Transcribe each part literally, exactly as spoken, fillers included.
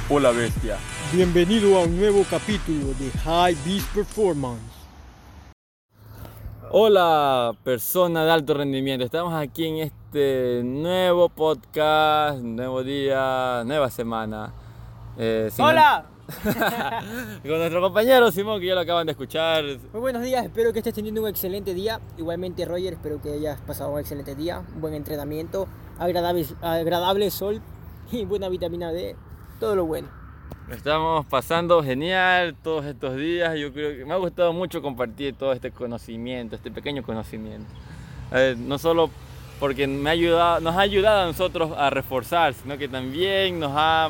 o la bestia. Bienvenido a un nuevo capítulo de High Beast Performance. Hola, persona de alto rendimiento. Estamos aquí en este nuevo podcast, nuevo día, nueva semana. Eh, sin- ¡Hola! Con nuestro compañero Simón, que ya lo acaban de escuchar. Muy buenos días, espero que estés teniendo un excelente día. Igualmente, Roger, espero que hayas pasado un excelente día, un buen entrenamiento, agradable, agradable sol y buena vitamina D, todo lo bueno. Estamos pasando genial todos estos días. Yo creo que me ha gustado mucho compartir todo este conocimiento, este pequeño conocimiento. Eh, no solo porque me ha ayudado, nos ha ayudado a nosotros a reforzar, sino que también nos ha,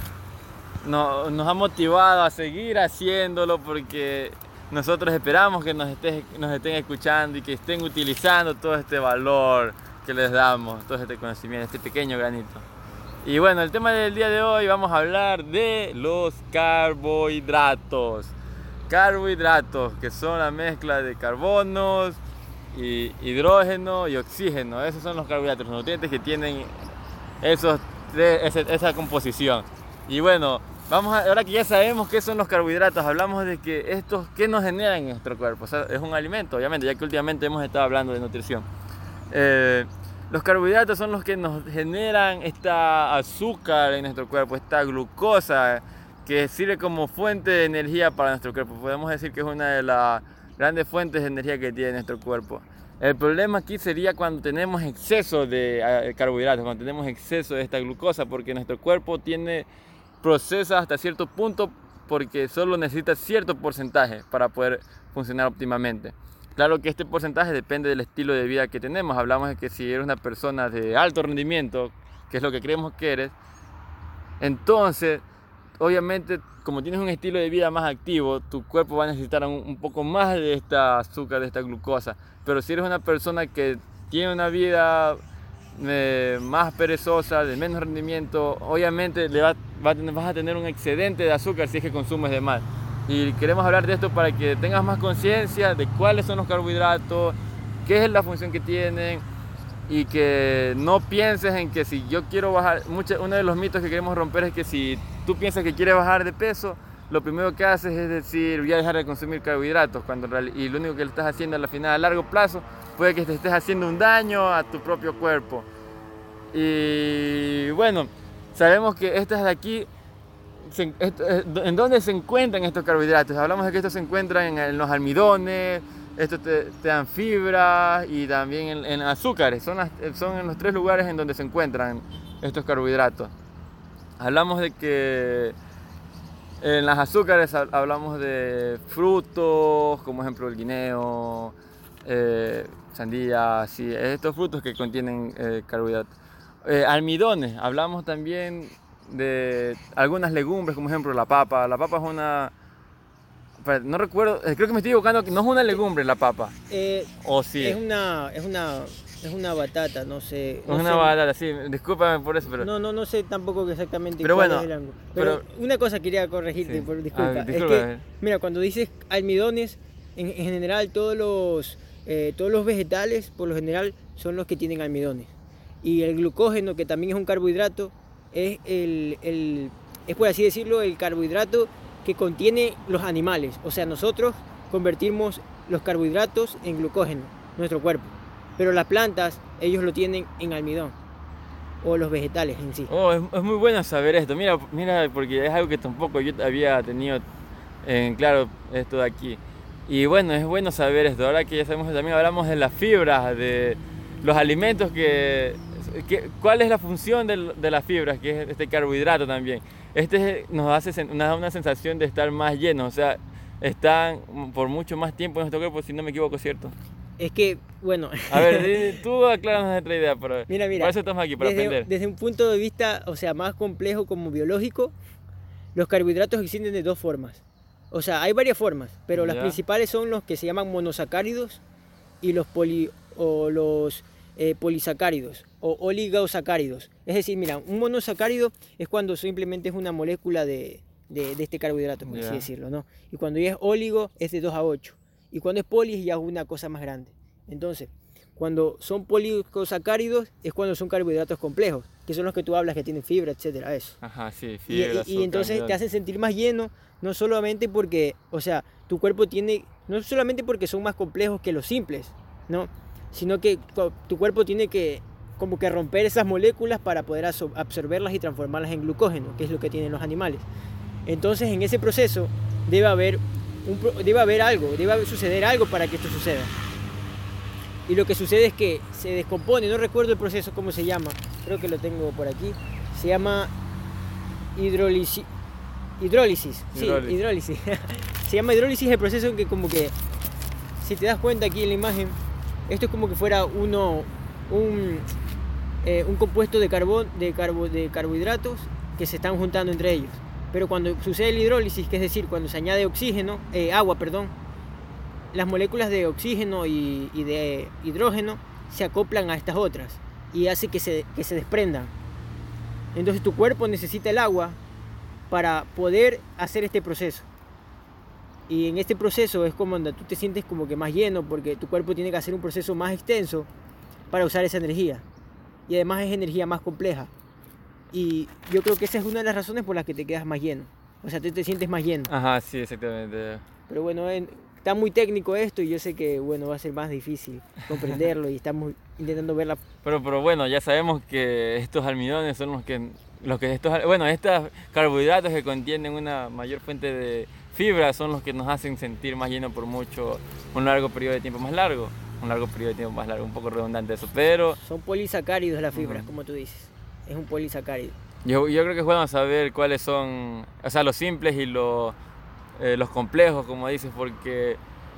no- nos ha motivado a seguir haciéndolo, porque nosotros esperamos que nos, estés- nos estén escuchando y que estén utilizando todo este valor que les damos, todo este conocimiento, este pequeño granito. Y bueno, el tema del día de hoy vamos a hablar de los carbohidratos. Carbohidratos, que son la mezcla de carbonos, y hidrógeno y oxígeno. Esos son los carbohidratos, los nutrientes que tienen esos tres, ese- esa composición. Y bueno, vamos a, ahora que ya sabemos qué son los carbohidratos, hablamos de que estos, ¿qué nos generan en nuestro cuerpo? O sea, es un alimento, obviamente, ya que últimamente hemos estado hablando de nutrición. Eh, los carbohidratos son los que nos generan esta azúcar en nuestro cuerpo, esta glucosa que sirve como fuente de energía para nuestro cuerpo. Podemos decir que es una de las grandes fuentes de energía que tiene nuestro cuerpo. El problema aquí sería cuando tenemos exceso de eh, carbohidratos, cuando tenemos exceso de esta glucosa, porque nuestro cuerpo tiene procesa hasta cierto punto porque solo necesita cierto porcentaje para poder funcionar óptimamente. Claro que este porcentaje depende del estilo de vida que tenemos. Hablamos de que si eres una persona de alto rendimiento, que es lo que creemos que eres, entonces, obviamente, como tienes un estilo de vida más activo, tu cuerpo va a necesitar un, un poco más de esta azúcar, de esta glucosa. Pero si eres una persona que tiene una vida eh, más perezosa, de menos rendimiento, obviamente le va, va a tener- vas a tener un excedente de azúcar si es que consumes de más. Y queremos hablar de esto para que tengas más conciencia de cuáles son los carbohidratos, qué es la función que tienen, y que no pienses en que si yo quiero bajar, mucho, uno de los mitos que queremos romper es que si tú piensas que quieres bajar de peso, lo primero que haces es decir, voy a dejar de consumir carbohidratos, cuando en reali- y lo único que le estás haciendo a la final a largo plazo puede que te estés haciendo un daño a tu propio cuerpo. Y bueno, sabemos que estas de aquí, se- esto- eh, ¿en dónde se encuentran estos carbohidratos? Hablamos de que estos se encuentran en, en los almidones, estos te, te dan fibra y también en, en azúcares. Son, las- son en los tres lugares en donde se encuentran estos carbohidratos. Hablamos de que en las azúcares ha- hablamos de frutos, como ejemplo el guineo, eh, sandía, sí, estos frutos que contienen eh, carbohidratos. Eh, almidones, hablamos también de algunas legumbres, como ejemplo la papa. La papa es una, espera, no recuerdo, eh, creo que me estoy equivocando, no es una legumbre la papa, Eh, o sí, es es una, es una, es una batata, no sé, no una sé, batata, sí, discúlpame por eso, pero no, no, no sé tampoco exactamente Pero cuál bueno, es el ángulo. Pero, pero- una cosa quería corregirte, sí. por, Ah, disculpa, es disculpa, que, eh. mira, cuando dices almidones, en, en general todos los, eh, todos los vegetales, por lo general, son los que tienen almidones. Y el glucógeno, que también es un carbohidrato, es el, el, es por así decirlo, el carbohidrato que contiene los animales. O sea, nosotros convertimos los carbohidratos en glucógeno, nuestro cuerpo. Pero las plantas, ellos lo tienen en almidón, o los vegetales en sí. Oh, es, es muy bueno saber esto. Mira, mira, porque es algo que tampoco yo había tenido en claro esto de aquí. Y bueno, es bueno saber esto. Ahora que ya sabemos, también hablamos de las fibras, de los alimentos que, que- ¿cuál es la función del- de las fibras? Que es este carbohidrato también. Este nos hace, sen- nos da una sensación de estar más llenos, o sea, están por mucho más tiempo en nuestro cuerpo, si no me equivoco, ¿cierto? Es que, bueno, A ver, di- tú acláranos nuestra idea, pero mira, mira, para eso estamos aquí, para desde, aprender. desde un punto de vista, o sea, más complejo como biológico, los carbohidratos existen de dos formas. O sea, hay varias formas, pero las Ya. principales son los que se llaman monosacáridos y los, poli, o los eh, polisacáridos o oligosacáridos. Es decir, mira, un monosacárido es cuando simplemente es una molécula de, de, de este carbohidrato, por Ya. así decirlo, ¿no? Y cuando ya es oligo es de dos a ocho. Y cuando es poli ya es una cosa más grande. Entonces, cuando son polisacáridos es cuando son carbohidratos complejos. que son los que tú hablas, que tienen fibra, etcétera, eso. Ajá, sí, Y, fibra, y- y azúcar, entonces te almidón. hacen sentir más lleno, no solamente porque, o sea, tu cuerpo tiene, no solamente porque son más complejos que los simples, ¿no? Sino que co- tu cuerpo tiene que como que romper esas moléculas para poder absor- absorberlas y transformarlas en glucógeno, que es lo que tienen los animales. Entonces, en ese proceso debe haber, un, pro- debe haber algo, debe haber- suceder algo para que esto suceda. Y lo que sucede es que se descompone, no recuerdo el proceso cómo se llama, creo que lo tengo por aquí, se llama hidrolisis, hidrólisis, sí, Hidrólisis. hidrólisis. Se llama hidrólisis el proceso en que como que, si te das cuenta aquí en la imagen, esto es como que fuera uno, un, eh, un compuesto de, carbón, de, carbo, de carbohidratos que se están juntando entre ellos. Pero cuando sucede la hidrólisis, que es decir, cuando se añade oxígeno, eh, agua, perdón, las moléculas de oxígeno y, y de hidrógeno se acoplan a estas otras y hace que se, que se desprendan. Entonces tu cuerpo necesita el agua para poder hacer este proceso. Y en este proceso es como donde tú te sientes como que más lleno porque tu cuerpo tiene que hacer un proceso más extenso para usar esa energía. Y además es energía más compleja. Y yo creo que esa es una de las razones por las que te quedas más lleno. O sea, tú te sientes más lleno. Ajá, sí, exactamente. Pero bueno, en- está muy técnico esto y yo sé que bueno, va a ser más difícil comprenderlo y estamos intentando ver la... Pero, pero bueno, ya sabemos que estos almidones son los que, los que estos, bueno, estos carbohidratos que contienen una mayor fuente de fibra son los que nos hacen sentir más llenos por mucho, un largo periodo de tiempo más largo, un largo periodo de tiempo más largo, un poco redundante eso, pero Son polisacáridos las fibras, Ujú. como tú dices. Es un polisacárido. yo, yo creo que es bueno saber cuáles son, o sea, los simples y los, eh, los complejos, como dices, porque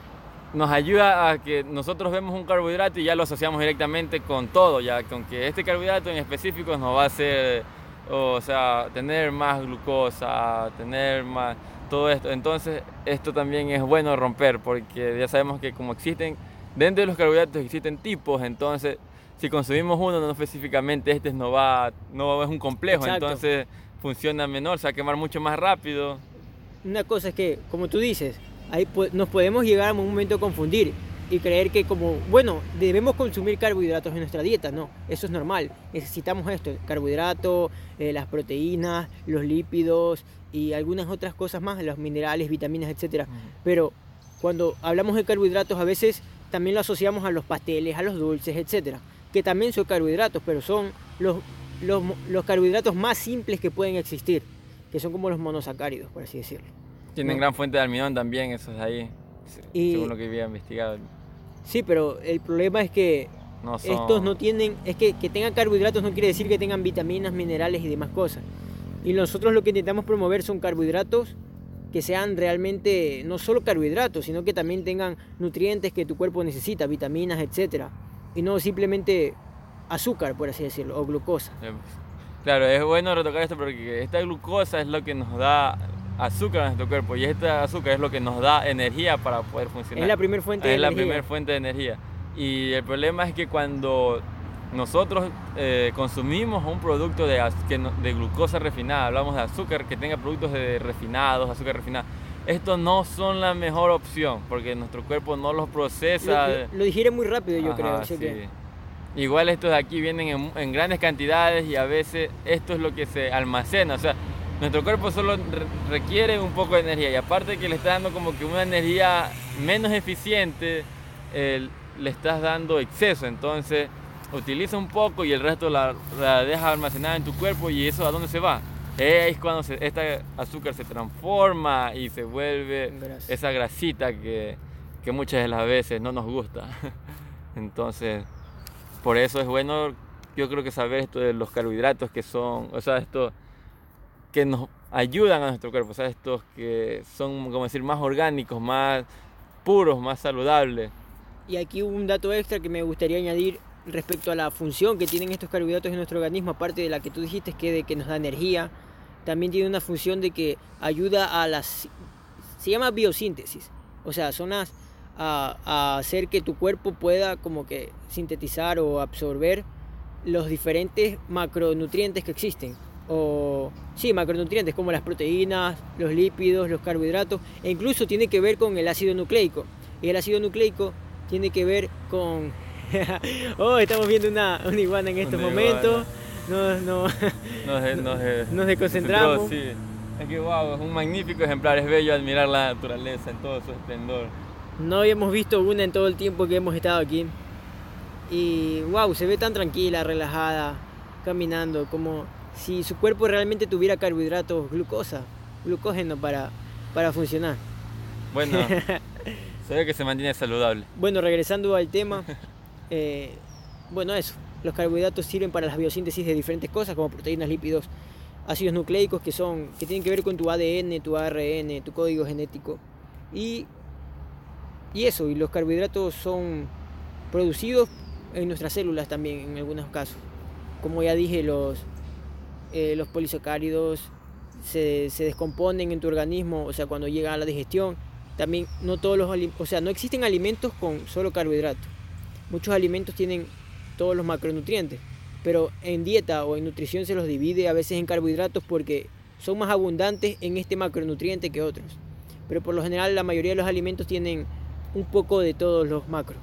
nos ayuda a que nosotros vemos un carbohidrato y ya lo asociamos directamente con todo, ya con que este carbohidrato en específico nos va a hacer, o sea, tener más glucosa, tener más todo esto. Entonces, esto también es bueno romper porque ya sabemos que como existen, dentro de los carbohidratos existen tipos, entonces si consumimos uno no específicamente este no va, no es un complejo, Exacto. entonces funciona menor, se va a quemar mucho más rápido. Una cosa es que, como tú dices, ahí po- nos podemos llegar a un momento a confundir y creer que como, bueno, debemos consumir carbohidratos en nuestra dieta. No, eso es normal. Necesitamos esto, el carbohidrato, eh, las proteínas, los lípidos y algunas otras cosas más, los minerales, vitaminas, etcétera. Pero cuando hablamos de carbohidratos a veces también lo asociamos a los pasteles, a los dulces, etcétera, que también son carbohidratos, pero son los, los, mo- los carbohidratos más simples que pueden existir, que son como los monosacáridos, por así decirlo. Tienen No. gran fuente de almidón también, esos de ahí, se- Y- según lo que había investigado. Sí, pero el problema es que No son... estos no tienen, es que, que tengan carbohidratos no quiere decir que tengan vitaminas, minerales y demás cosas. Y nosotros lo que intentamos promover son carbohidratos que sean realmente no solo carbohidratos, sino que también tengan nutrientes que tu cuerpo necesita, vitaminas, etcétera. Y no simplemente azúcar, por así decirlo, o glucosa. Eh, Claro, es bueno retocar esto porque esta glucosa es lo que nos da azúcar a nuestro cuerpo y este azúcar es lo que nos da energía para poder funcionar. Es la primera fuente de Es la energía. primera fuente de energía. Y el problema es que cuando nosotros eh, consumimos un producto de, az- que no- de glucosa refinada, hablamos de azúcar que tenga productos de refinados, azúcar refinada, estos no son la mejor opción porque nuestro cuerpo no los procesa. Lo, lo- lo digiere muy rápido, yo Ajá, creo. así sí. que- Igual estos de aquí vienen en, en grandes cantidades y a veces esto es lo que se almacena. O sea, nuestro cuerpo solo re- requiere un poco de energía y aparte que le está dando como que una energía menos eficiente, eh, le estás dando exceso. Entonces utiliza un poco y el resto la, la deja almacenada en tu cuerpo y eso ¿a dónde se va? Es cuando se, este azúcar se transforma y se vuelve En grasa. esa grasita que, que muchas de las veces no nos gusta. Entonces, por eso es bueno, yo creo que saber esto de los carbohidratos que son, o sea, estos que nos ayudan a nuestro cuerpo, o sea, estos que son, como decir, más orgánicos, más puros, más saludables. Y aquí un dato extra que me gustaría añadir respecto a la función que tienen estos carbohidratos en nuestro organismo, aparte de la que tú dijiste, que de que nos da energía, también tiene una función de que ayuda a las... se llama biosíntesis, o sea, son las, a, a hacer que tu cuerpo pueda como que sintetizar o absorber los diferentes macronutrientes que existen. O sí, macronutrientes como las proteínas, los lípidos, los carbohidratos, e incluso tiene que ver con el ácido nucleico. Y el ácido nucleico tiene que ver con... oh, estamos viendo una, una iguana en estos Una momentos. iguana. nos, nos, Nos, de- nos, de- nos desconcentramos. concentró, sí. Es que wow, es un magnífico ejemplar, es bello admirar la naturaleza en todo su esplendor. No habíamos visto una en todo el tiempo que hemos estado aquí. Y wow, se ve tan tranquila, relajada, caminando, como si su cuerpo realmente tuviera carbohidratos, glucosa, glucógeno para, para funcionar. Bueno, se ve que se mantiene saludable. Bueno, regresando al tema, eh, bueno, eso. Los carbohidratos sirven para la biosíntesis de diferentes cosas, como proteínas, lípidos, ácidos nucleicos, que son que tienen que ver con tu A D N, tu A R N, tu código genético. Y, y eso, y los carbohidratos son producidos en nuestras células también, en algunos casos. Como ya dije, los, eh, los polisacáridos se, se descomponen en tu organismo, o sea, cuando llega a la digestión. También no todos los alimentos, o sea, no existen alimentos con solo carbohidratos. Muchos alimentos tienen todos los macronutrientes, pero en dieta o en nutrición se los divide a veces en carbohidratos porque son más abundantes en este macronutriente que otros. Pero por lo general la mayoría de los alimentos tienen un poco de todos los macros.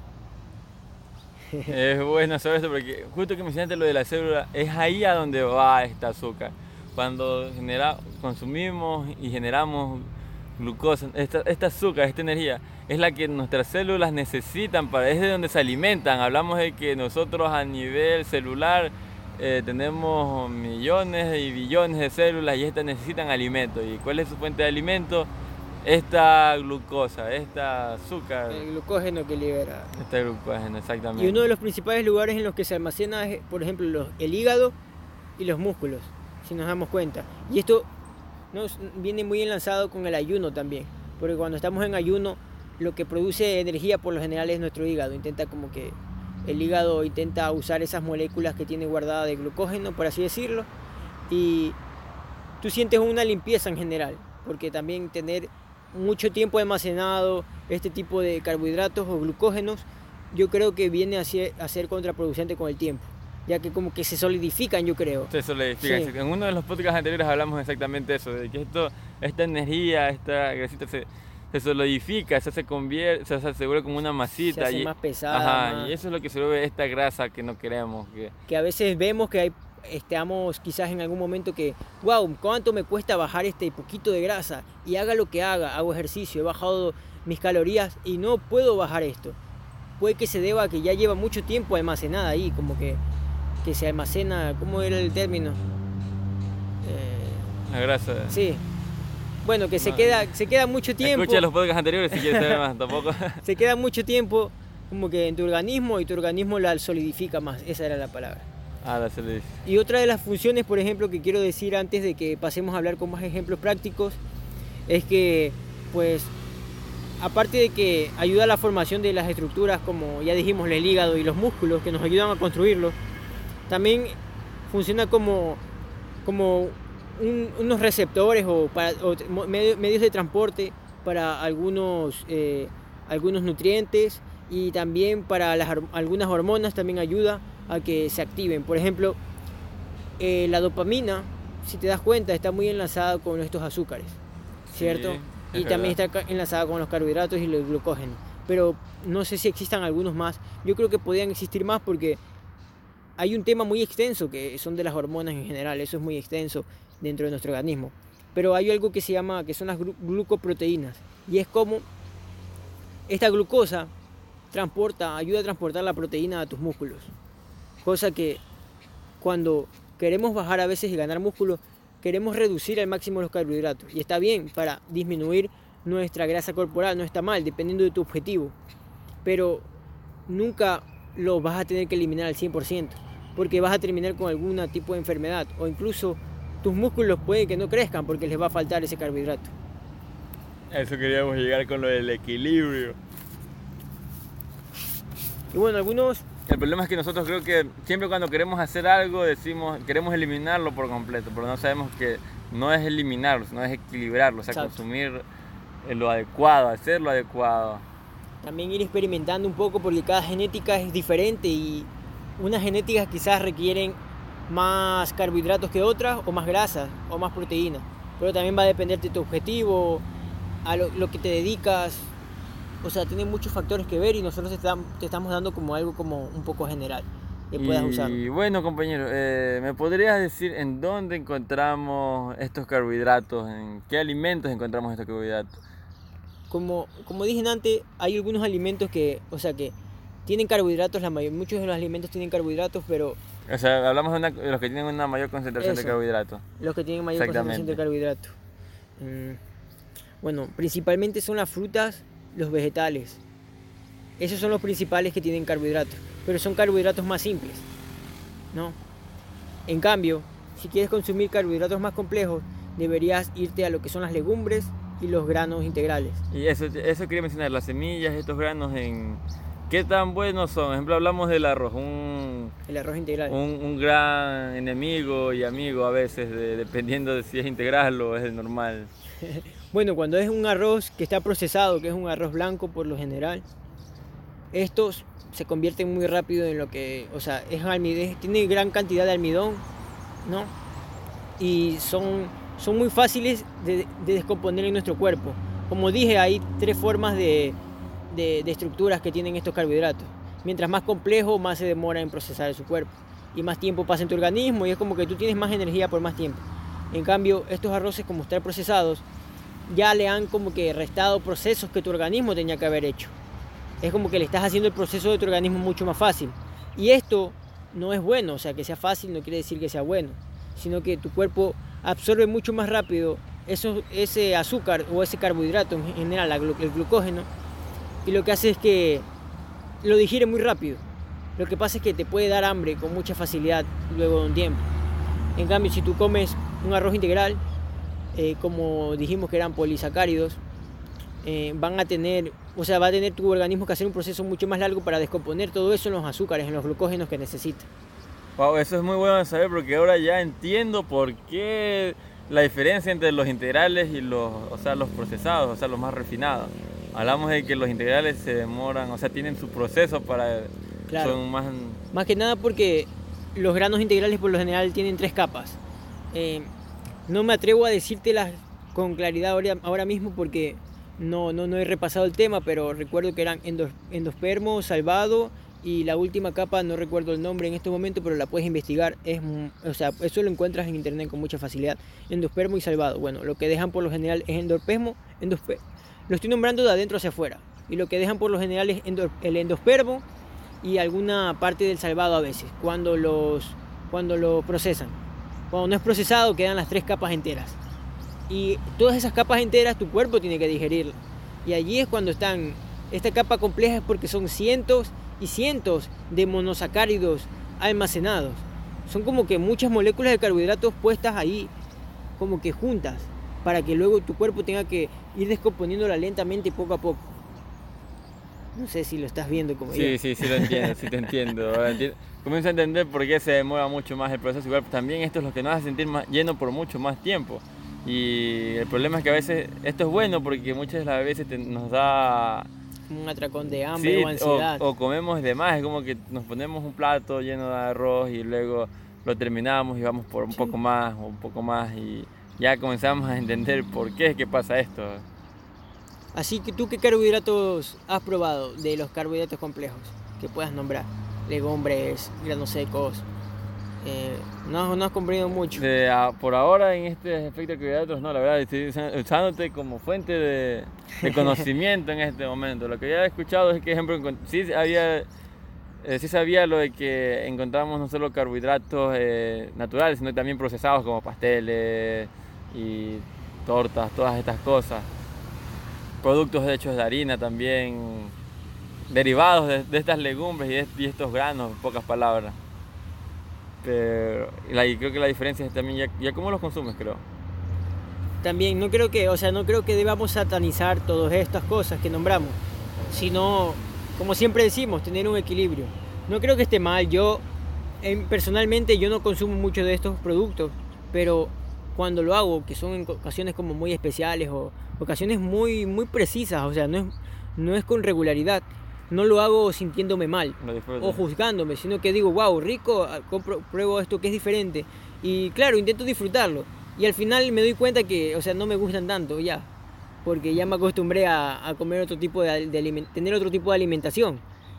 Es bueno saber esto porque justo que mencionaste lo de la célula, es ahí a donde va este azúcar. Cuando genera, consumimos y generamos glucosa, esta, esta azúcar, esta energía, es la que nuestras células necesitan, para, es de donde se alimentan. Hablamos de que nosotros a nivel celular eh, tenemos millones y billones de células y estas necesitan alimento. ¿Y cuál es su fuente de alimento? Esta glucosa, esta azúcar. El glucógeno que libera. Este glucógeno, exactamente. Y uno de los principales lugares en los que se almacena es, por ejemplo, los, el hígado y los músculos, si nos damos cuenta. Y esto nos viene muy enlazado con el ayuno también, porque cuando estamos en ayuno, lo que produce energía por lo general es nuestro hígado. Intenta como que el hígado intenta usar esas moléculas que tiene guardadas de glucógeno, por así decirlo, y tú sientes una limpieza en general, porque también tener mucho tiempo almacenado este tipo de carbohidratos o glucógenos, yo creo que viene a ser, a ser contraproducente con el tiempo, ya que como que se solidifican, yo creo. Se solidifican. Sí. En uno de los podcasts anteriores hablamos exactamente eso, de que esto, esta energía, esta grasita se, se solidifica, se, se convierte, se, se vuelve como una masita. Se hace y, más pesada. Ajá, más... y eso es lo que se vuelve esta grasa que no queremos. Que, que a veces vemos que hay, estamos quizás en algún momento que, wow, ¿cuánto me cuesta bajar este poquito de grasa? Y haga lo que haga, hago ejercicio, he bajado mis calorías y no puedo bajar esto. Puede que se deba a que ya lleva mucho tiempo almacenada ahí, como que, que se almacena, ¿cómo era el término? Eh, la grasa. sí. Bueno, que se, No. queda, se queda mucho tiempo. Escucha los podcasts anteriores si quieres saber más, tampoco. Se queda mucho tiempo como que en tu organismo y tu organismo la solidifica más, esa era la palabra. Ah, la solidifica. Y otra de las funciones, por ejemplo, que quiero decir antes de que pasemos a hablar con más ejemplos prácticos, es que, pues, aparte de que ayuda a la formación de las estructuras, como ya dijimos, el hígado y los músculos, que nos ayudan a construirlos, también funciona como, como un, unos receptores o, para, o medios, medios de transporte para algunos, eh, algunos nutrientes, y también para las, algunas hormonas también ayuda a que se activen. Por ejemplo, eh, la dopamina, si te das cuenta, está muy enlazada con estos azúcares, ¿cierto? Sí, y también está enlazada con los carbohidratos y el glucógeno. Pero no sé si existan algunos más. Yo creo que podrían existir más porque hay un tema muy extenso que son de las hormonas en general. Eso es muy extenso dentro de nuestro organismo. Pero hay algo que se llama, que son las glucoproteínas. Y es como esta glucosa transporta, ayuda a transportar la proteína a tus músculos. Cosa que cuando queremos bajar a veces y ganar músculo, queremos reducir al máximo los carbohidratos. Y está bien para disminuir nuestra grasa corporal, no está mal, dependiendo de tu objetivo. Pero nunca lo vas a tener que eliminar al cien por ciento, porque vas a terminar con algún tipo de enfermedad, o incluso tus músculos pueden que no crezcan porque les va a faltar ese carbohidrato. A eso queríamos llegar con lo del equilibrio. Y bueno, algunos... El problema es que nosotros creo que siempre cuando queremos hacer algo decimos, queremos eliminarlo por completo, pero no sabemos que no es eliminarlo, sino es equilibrarlo, o sea, Exacto. consumir lo adecuado, hacer lo adecuado. También ir experimentando un poco porque cada genética es diferente y unas genéticas quizás requieren más carbohidratos que otras, o más grasas, o más proteínas. Pero también va a depender de tu objetivo, a lo, lo que te dedicas. O sea, tiene muchos factores que ver y nosotros te, te estamos dando como algo como un poco general. que puedas usar. Y bueno, compañero, eh, ¿me podrías decir en dónde encontramos estos carbohidratos? ¿En qué alimentos encontramos estos carbohidratos? Como, como dije antes, hay algunos alimentos que, o sea, que tienen carbohidratos, la mayor, muchos de los alimentos tienen carbohidratos, pero... O sea, hablamos de, una, de los que tienen una mayor concentración Eso, de carbohidratos. Los que tienen mayor concentración de carbohidratos. Mm, bueno, principalmente son las frutas, los vegetales. Esos son los principales que tienen carbohidratos, pero son carbohidratos más simples, ¿no? En cambio, si quieres consumir carbohidratos más complejos, deberías irte a lo que son las legumbres y los granos integrales. Y eso, eso quería mencionar, las semillas, estos granos, en ¿qué tan buenos son? Por ejemplo, hablamos del arroz, un, el arroz integral. Un, un gran enemigo y amigo a veces, de, dependiendo de si es integral o es el normal. Bueno, cuando es un arroz que está procesado, que es un arroz blanco por lo general, estos se convierten muy rápido en lo que, o sea, es almidón, tiene gran cantidad de almidón, ¿no? Y son, son muy fáciles de, de descomponer en nuestro cuerpo. Como dije, hay tres formas de, de, de estructuras que tienen estos carbohidratos. Mientras más complejo, más se demora en procesar su cuerpo. Y más tiempo pasa en tu organismo y es como que tú tienes más energía por más tiempo. En cambio, estos arroces, como están procesados, ya le han como que restado procesos que tu organismo tenía que haber hecho. Es como que le estás haciendo el proceso de tu organismo mucho más fácil. Y esto no es bueno, o sea, que sea fácil no quiere decir que sea bueno, sino que tu cuerpo absorbe mucho más rápido eso, ese azúcar o ese carbohidrato en general, el glucógeno, y lo que hace es que lo digiere muy rápido. Lo que pasa es que te puede dar hambre con mucha facilidad luego de un tiempo. En cambio, si tú comes un arroz integral, eh, como dijimos que eran polisacáridos, eh, van a tener, o sea, va a tener tu organismo que hacer un proceso mucho más largo para descomponer todo eso en los azúcares, en los glucógenos que necesita. Wow, eso es muy bueno de saber porque ahora ya entiendo por qué la diferencia entre los integrales y los, o sea, los procesados, o sea, los más refinados. Hablamos de que los integrales se demoran, o sea, tienen su proceso para... Claro. Son más... Más que nada porque los granos integrales por lo general tienen tres capas. Eh, no me atrevo a decírtelas con claridad ahora, ahora mismo porque no, no, no he repasado el tema, pero recuerdo que eran endos, endospermo, salvado y la última capa, no recuerdo el nombre en este momento, pero la puedes investigar. Es, o sea, eso lo encuentras en internet con mucha facilidad. Endospermo y salvado. Bueno, lo que dejan por lo general es endospermo, endospermo. Lo estoy nombrando de adentro hacia afuera. Y lo que dejan por lo general es endo, el endospermo y alguna parte del salvado a veces, cuando, los, cuando lo procesan. Cuando no es procesado quedan las tres capas enteras. Y todas esas capas enteras tu cuerpo tiene que digerirlas. Y allí es cuando están... Esta capa compleja es porque son cientos y cientos de monosacáridos almacenados. Son como que muchas moléculas de carbohidratos puestas ahí, como que juntas, para que luego tu cuerpo tenga que ir descomponiéndola lentamente poco a poco. No sé si lo estás viendo como Sí, yo. sí, sí lo entiendo, sí te entiendo. Ahora entiendo. Comienzo a entender por qué se demora mucho más el proceso. Igual también esto es lo que nos hace sentir más lleno por mucho más tiempo. Y el problema es que a veces esto es bueno porque muchas de las veces te, nos da... un atracón de hambre sí, o ansiedad. O, o comemos de más, es como que nos ponemos un plato lleno de arroz y luego lo terminamos y vamos por un sí. poco más o un poco más y ya comenzamos a entender por qué es que pasa esto. Así que tú, ¿qué carbohidratos has probado de los carbohidratos complejos que puedas nombrar? Legumbres, granos secos. Eh, no, no has comprendido mucho. De, a, por ahora en este aspecto de carbohidratos, no, la verdad, estoy usándote como fuente de, de conocimiento en este momento. Lo que ya he escuchado es que, por ejemplo, sí, había, eh, sí sabía lo de que encontramos no solo carbohidratos eh, naturales, sino también procesados como pasteles y tortas, todas estas cosas. Productos hechos de harina también, derivados de, de estas legumbres y, de, y estos granos, en pocas palabras. Pero la, y creo que la diferencia es también ya, ya cómo los consumes, creo. También no creo que, o sea, no creo que debamos satanizar todas estas cosas que nombramos, sino, como siempre decimos, tener un equilibrio. No creo que esté mal. Yo, en, personalmente, yo no consumo mucho de estos productos, pero cuando lo hago, que son en ocasiones como muy especiales o ocasiones muy, muy precisas, o sea, no es, no es con regularidad. No lo hago sintiéndome mal o juzgándome, sino que digo, wow, rico, compro, pruebo esto que es diferente. Y claro, intento disfrutarlo. Y al final me doy cuenta que, o sea, no me gustan tanto ya. Porque ya me acostumbré a, a comer otro tipo de, de tener otro tipo de alimentación.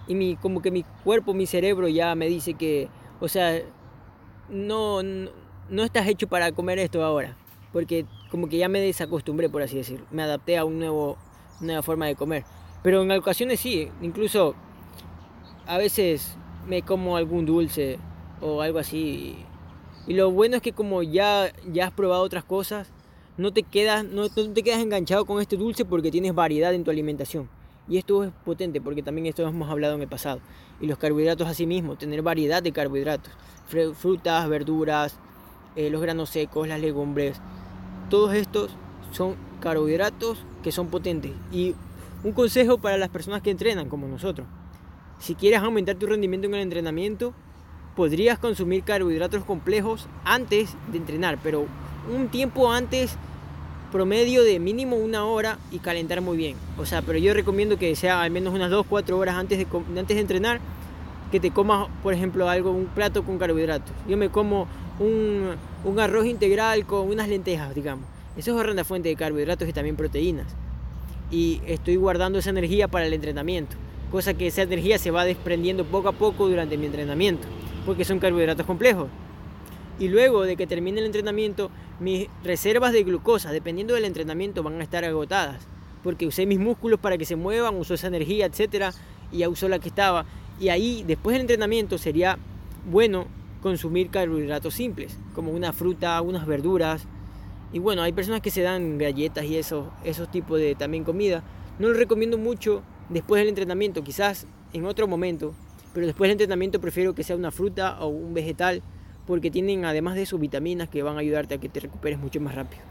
y mi, como que mi cuerpo, mi cerebro ya me dice que, o sea, no, no, no estás hecho para comer esto ahora, porque como que ya me desacostumbré, por así decirlo, me adapté a un nuevo, una nueva forma de comer. Pero en ocasiones sí, incluso a veces me como algún dulce o algo así. Y lo bueno es que como ya, ya has probado otras cosas, no te quedas, no, no te quedas enganchado con este dulce porque tienes variedad en tu alimentación. Y esto es potente porque también esto hemos hablado en el pasado. Y los carbohidratos asimismo, tener variedad de carbohidratos. Frutas, verduras, eh, los granos secos, las legumbres. Todos estos son carbohidratos que son potentes. Y un consejo para las personas que entrenan como nosotros. Si quieres aumentar tu rendimiento en el entrenamiento, podrías consumir carbohidratos complejos antes de entrenar, pero un tiempo antes, promedio de mínimo una hora, y calentar muy bien. O sea, pero yo recomiendo que sea al menos unas dos cuatro horas antes de, antes de entrenar, que te comas, por ejemplo, algo, un plato con carbohidratos. Yo me como un, un arroz integral con unas lentejas, digamos. Eso es una fuente de carbohidratos y también proteínas. Y estoy guardando esa energía para el entrenamiento, cosa que esa energía se va desprendiendo poco a poco durante mi entrenamiento, porque son carbohidratos complejos. Y luego de que termine el entrenamiento, mis reservas de glucosa, dependiendo del entrenamiento, van a estar agotadas, porque usé mis músculos para que se muevan, usó esa energía, etcétera, y ya usó la que estaba. Y ahí, después del entrenamiento, sería bueno consumir carbohidratos simples, como una fruta, unas verduras. Y bueno, hay personas que se dan galletas y eso, esos tipos de también comida. No lo recomiendo mucho después del entrenamiento, quizás en otro momento, pero después del entrenamiento prefiero que sea una fruta o un vegetal, porque tienen además de eso vitaminas que van a ayudarte a que te recuperes mucho más rápido.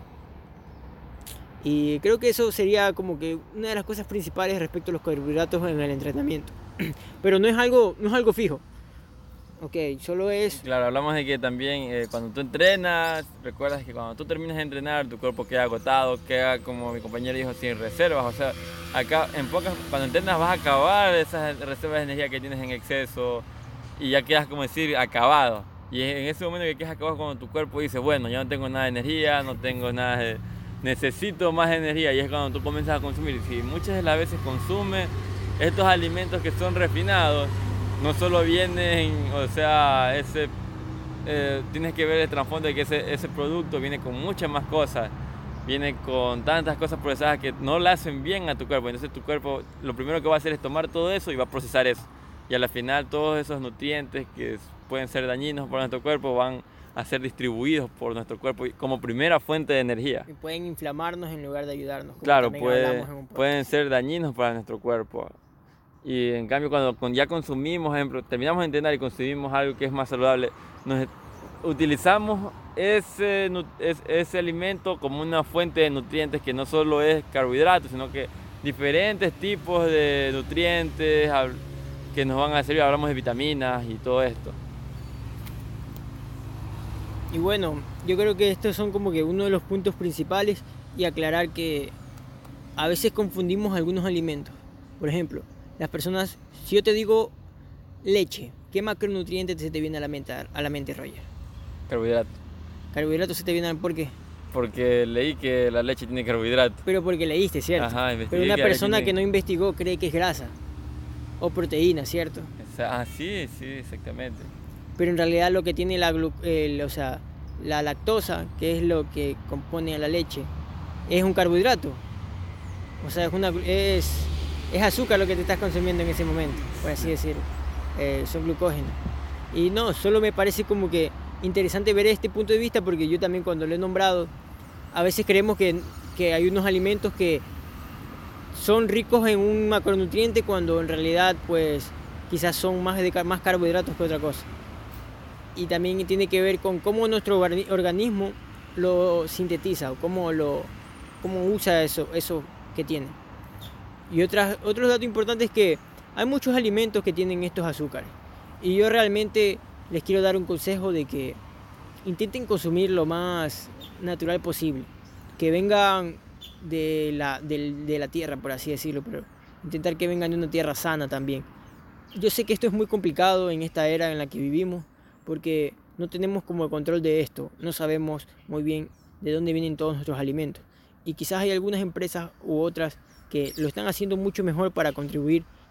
Y creo que eso sería como que una de las cosas principales respecto a los carbohidratos en el entrenamiento. Pero no es algo, no es algo fijo. Ok, solo es... Claro, hablamos de que también eh, cuando tú entrenas, recuerdas que cuando tú terminas de entrenar, tu cuerpo queda agotado, queda, como mi compañero dijo, sin reservas. O sea, acá en pocas, cuando entrenas vas a acabar esas reservas de energía que tienes en exceso y ya quedas, como decir, acabado. Y en ese momento que quedas acabado, cuando tu cuerpo dice, bueno, ya no tengo nada de energía, no tengo nada de... necesito más energía, y es cuando tú comienzas a consumir. Si muchas de las veces consumes estos alimentos que son refinados, no solo vienen, o sea, ese, eh, tienes que ver el trasfondo de que ese, ese producto viene con muchas más cosas, viene con tantas cosas procesadas que no le hacen bien a tu cuerpo. Entonces tu cuerpo lo primero que va a hacer es tomar todo eso y va a procesar eso. Y al final todos esos nutrientes que pueden ser dañinos para nuestro cuerpo van a ser distribuidos por nuestro cuerpo como primera fuente de energía. Y pueden inflamarnos en lugar de ayudarnos. Como claro, también puede, hablamos en un pueden ser dañinos para nuestro cuerpo. Y en cambio cuando ya consumimos, por ejemplo, terminamos de entrenar y consumimos algo que es más saludable, nos utilizamos ese, ese, ese alimento como una fuente de nutrientes que no solo es carbohidratos, sino que diferentes tipos de nutrientes que nos van a servir. Hablamos de vitaminas y todo esto. Y bueno, yo creo que estos son como que uno de los puntos principales, y aclarar que a veces confundimos algunos alimentos. Por ejemplo, las personas, si yo te digo leche, ¿qué macronutriente se te viene a la mente, a la mente, Roger? Carbohidrato. Carbohidratos se te vienen, ¿por qué? Porque leí que la leche tiene carbohidrato. Pero porque leíste, ¿cierto? Ajá, pero una que persona tiene... que no investigó cree que es grasa o proteína, ¿cierto? Ah, sí, sí, exactamente. Pero en realidad lo que tiene la, glu eh, o sea, la lactosa, que es lo que compone a la leche, es un carbohidrato. O sea, es, una, es, es azúcar lo que te estás consumiendo en ese momento, por así decirlo. Eh, son glucógenos. Y no, solo me parece como que interesante ver este punto de vista, porque yo también cuando lo he nombrado, a veces creemos que, que hay unos alimentos que son ricos en un macronutriente cuando en realidad pues quizás son más, de, más carbohidratos que otra cosa. Y también tiene que ver con cómo nuestro organismo lo sintetiza o cómo, lo, cómo usa eso, eso que tiene. Y otras, otro dato importante es que hay muchos alimentos que tienen estos azúcares. Y yo realmente les quiero dar un consejo de que intenten consumir lo más natural posible. Que vengan de la, de, de la tierra, por así decirlo, pero intentar que vengan de una tierra sana también. Yo sé que esto es muy complicado en esta era en la que vivimos, porque no tenemos como el control de esto, no sabemos muy bien de dónde vienen todos nuestros alimentos. Y quizás hay algunas empresas u otras que lo están haciendo mucho mejor para contribuir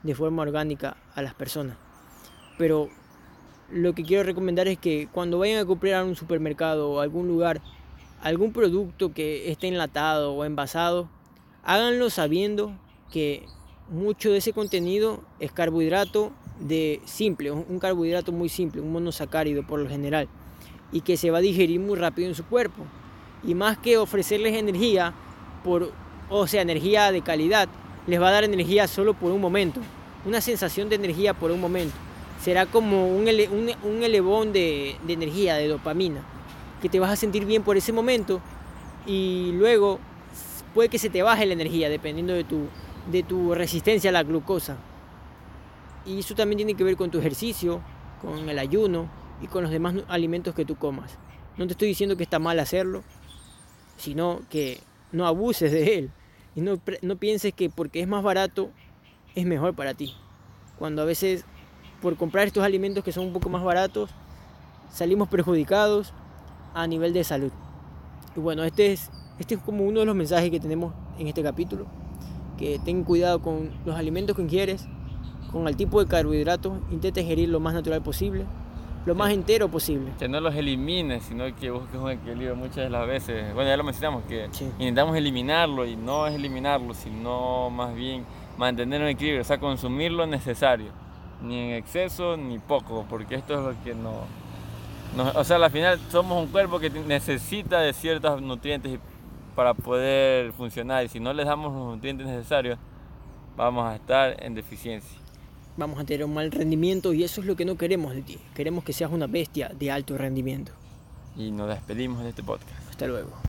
de forma orgánica a las personas. Pero lo que quiero recomendar es que cuando vayan a comprar a un supermercado o a algún lugar algún producto que esté enlatado o envasado, háganlo sabiendo que mucho de ese contenido es carbohidrato de simple, un carbohidrato muy simple, un monosacárido por lo general, y que se va a digerir muy rápido en su cuerpo. Y más que ofrecerles energía, por, o sea, energía de calidad, les va a dar energía solo por un momento, una sensación de energía por un momento. Será como un, ele, un, un elevón de, de energía, de dopamina, que te vas a sentir bien por ese momento y luego puede que se te baje la energía dependiendo de tu, de tu resistencia a la glucosa. Y eso también tiene que ver con tu ejercicio, con el ayuno y con los demás alimentos que tú comas. No te estoy diciendo que está mal hacerlo, sino que no abuses de él y no, no pienses que porque es más barato es mejor para ti. Cuando a veces por comprar estos alimentos que son un poco más baratos salimos perjudicados a nivel de salud. Y bueno, este es, este es como uno de los mensajes que tenemos en este capítulo, que ten cuidado con los alimentos que ingieres, con el tipo de carbohidratos, intenta ingerir lo más natural posible, lo más entero posible. Que no los elimines, sino que busques un equilibrio muchas de las veces. Bueno, ya lo mencionamos, que Sí. intentamos eliminarlo y no es eliminarlo, sino más bien mantener un equilibrio, o sea, consumir lo necesario, ni en exceso ni poco, porque esto es lo que no, no o sea, al final somos un cuerpo que necesita de ciertos nutrientes para poder funcionar, y si no les damos los nutrientes necesarios, vamos a estar en deficiencia. Vamos a tener un mal rendimiento y eso es lo que no queremos de ti. Queremos que seas una bestia de alto rendimiento. Y nos despedimos de este podcast. Hasta luego.